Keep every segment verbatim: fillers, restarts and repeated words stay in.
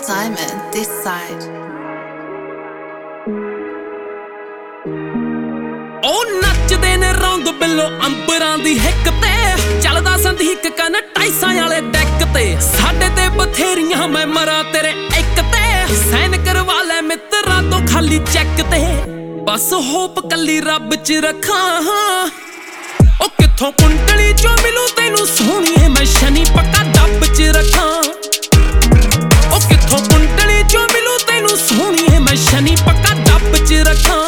Simon, this side. ਉਹ ਨੱਚਦੇ ਨੇ ਰੌਂਦ ਬਿੱਲੋ ਅੰਬਰਾਂ ਦੀ ਹਿੱਕ ਤੇ ਚੱਲਦਾ ਸੰਦੀਕ ਕਨ ਟਾਈਸਾਂ ਵਾਲੇ ਡੈਕ ਤੇ ਸਾਡੇ ਤੇ ਬਥੇਰੀਆਂ ਮੈਂ ਮਰਾਂ ਤੇਰੇ ਇੱਕ ਤੇ ਸੈਨ ਕਰਵਾ ਲੈ ਮਿੱਤਰਾਂ ਤੋਂ ਖਾਲੀ ਚੈੱਕ ਤੇ ਬਸ ਹੋਪ ਕੱਲੀ ਰੱਬ ਚ ਰੱਖਾਂ ਉਹ ਕਿੱਥੋਂ ਕੁੰਡਲੀ ਚੋਂ ਮਿਲੂ ਤੈਨੂੰ ਸੋਹਣੀਏ ਮੈਂ ਸ਼ਨੀ ਪੱਕਾ ਡੱਬ ਚ ਰੱਖਾਂ ਉਹ ਕਿੱਥੋਂ ਕੁੰਡਲੀ ਚੋਂ ਮਿਲੂ ਤੈਨੂੰ ਸੋਹਣੀਏ ਮੈਂ ਸ਼ਨੀ ਪੱਕਾ ਡੱਬ ਚ ਰੱਖਾਂ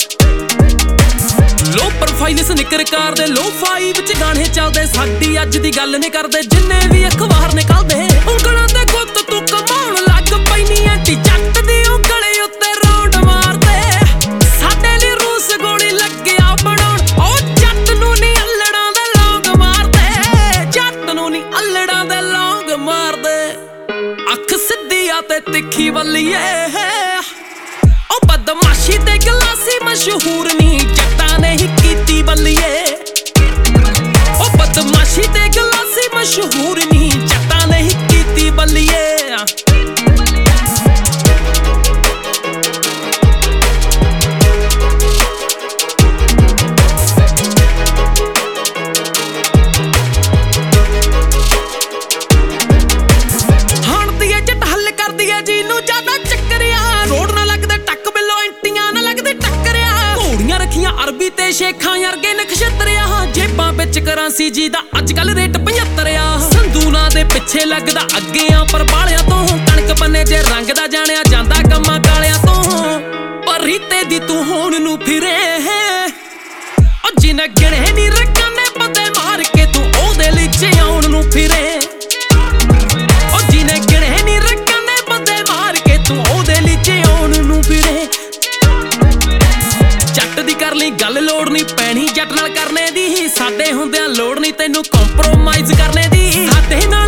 ਲੋ ਪ੍ਰੋਫਾਈਲ ਸਨਿਕਰ ਕਾਰ ਦੇ ਲੋ ਫਾਈਵ ਚ ਗਾਣੇ ਚੱਲਦੇ ਸਾਡੀ ਅੱਜ ਦੀ ਗੱਲ ਨਹੀਂ ਕਰਦੇ ਜਿੰਨੇ ਵੀ ਅਖਬਾਰ ਨਿਕਲਦੇ ਉਂਗਲਾਂ ਤੇ ਗੁੱਤ ਤੂੰ ਕਮਾਉਣ ਲੱਗ ਪੈਨੀ ਐਂਟੀ ਜੱਟ ਦੀ ਉਂਗਲੇ ਉੱਤੇ ਰੌਂਡ ਮਾਰਦੇ ਸਾਡੇ ਲਈ ਰੂਸ ਗੋਲੀ ਲੱਗਿਆ ਬਣਾਉਣ ਉਹ ਜੱਟ ਨੂੰ ਨੀ ਅੱਲੜਾਂ ਦੇ ਲੌਂਗ ਮਾਰਦੇ ਜੱਟ ਨੂੰ ਨੀ ਅੱਲੜਾਂ ਦੇ ਲੌਂਗ ਮਾਰਦੇ ਅੱਖ ਸਿੱਧੀ ਆ ਤੇ ਤਿੱਖੀ ਵੱਲੀਏ ਉਹ ਬਦਮਾਸ਼ੀ ਤੇ ਗਲਾਸੀ ਮਸ਼ਹੂਰ ਨੀ ਜੱਟਾਂ ਨੇ ਹੀ ਕੀਤੀ ਬੱਲੀਏ ਉਹ ਬਦਮਾਸ਼ੀ ਤੇ ਗਲਾਸੀ ਮਸ਼ਹੂਰ ਨੀ ਜੱਟਾਂ ਨੇ ਹੀ ਕੀਤੀ ਬੱਲੀਏ ਹਾਣਦੀ ਏ ਜੱਟ ਹੱਲ ਕਰਦੀ ਏ ਜੀ ਨੂੰ ਜ਼ਿਆਦਾ ਚੱਕਰਿਆ ਰੋਡ ਨਾ ਲੱਗਦਾ ਟੱਕ ਬਿੱਲੋ ਇੰਟੀਆਂ ਨਾ ਲੱਗਦੇ ਟੱਕਰਿਆ ਘੋੜੀਆਂ ਰੱਖੀਆਂ ਅਰਬੀ ਤੇ ਸ਼ੇਖਾਂ ਵਰਗੇ ਨਖਸ਼ਤਰਿਆ ਜੇਬਾਂ ਵਿੱਚ ਕਰਾਂਸੀ ਜੀ ਦਾ ਅੱਜ ਕੱਲ ਰੇਟ ਪਝੱਤਰ ਆ ਸੰਦੂਨਾ ਦੇ ਪਿੱਛੇ ਲੱਗਦਾ ਅੱਗੇ ਆ ਪਰ ਬਾਲਿਆਂ ਤੋਂ ਕਣਕ ਬੰਨੇ ਜੇ ਰੰਗ ਦਾ ਜਾਣਿਆ ਜਾਂਦਾ ਕੰਮਾਂ ਕਾਲਿਆਂ ਤੋਂ ਪਰ ਰੀਤੇ ਦੀ ਤੂੰ ਹੋਣ ਨੂੰ ਫਿਰੇ ਉਹ ਜਿਨੇ ਗਿਣੇ ਨੀ ਰਕਾਨੇ ਪਤੇ ਮਾਰ ਕੇ ਤੂੰ ਉਹਦੇ ਲਈ ਜਿਉਣ ਨੂੰ ਫਿਰੇ ਉਹ ਜਿਨੇ ਗਿਣੇ ਨੀ ਰਕਾਨੇ ਪਤੇ ਮਾਰ ਕੇ ਤੂੰ ਉਹਦੇ ਲਈ ਜਿਉਣ ਨੂੰ ਫਿਰੇ ਜੱਟ ਦੀ ਕਰ ਲਈ ਗੱਲ ਲੋੜ ਨਹੀਂ ਪੈਣੀ ਜੱਟ ਨਾਲ ਕਰਨੇ ਦੀ ਸਾਡੇ ਹੁੰਦਿਆਂ ਲੋੜ ਨਹੀਂ ਤੈਨੂੰ ਕੰਪਰੋਮਾਈਜ਼ ਕਰਨੇ ਦੀ ਸਾਡੇ ਨਾਲ